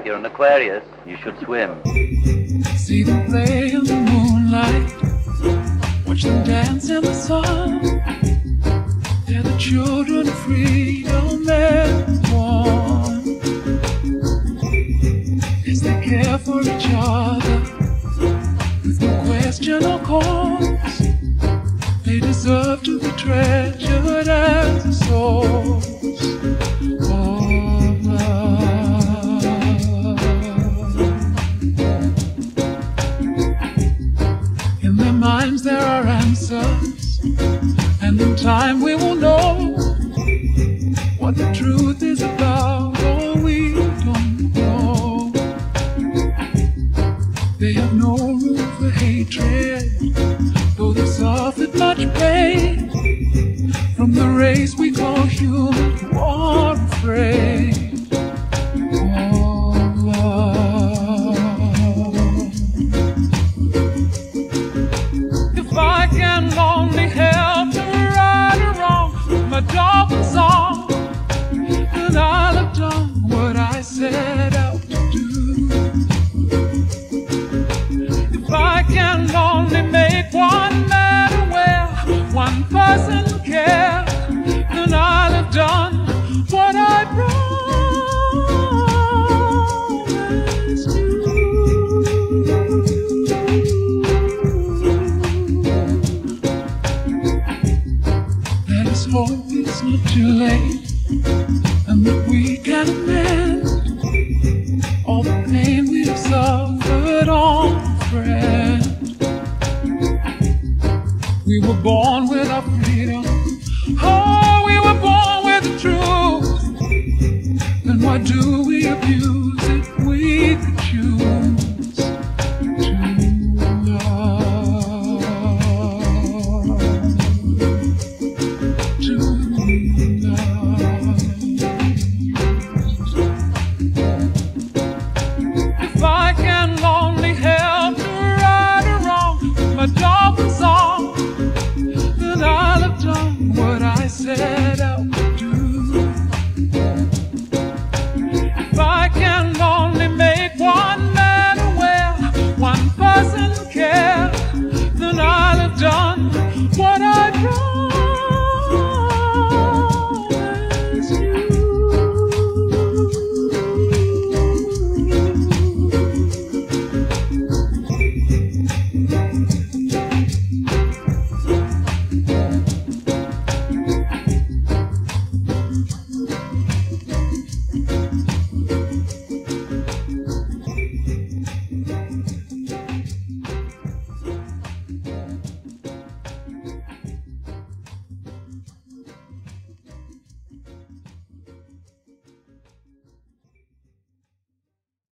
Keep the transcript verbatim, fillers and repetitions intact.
If you're an Aquarius, you should swim. See them play in the moonlight, watch them dance in the sun. They're the children of freedom and one. As they care for each other with no question or cause, they deserve to be treasured as a source of love. In their minds there are answers, and in time we will know what the truth is about, or we don't know. They have no room for hatred, though they suffered much pain from the race we call human, who are afraid of love. If I can only help to right or wrong my dolphin song, then I'll have done what I said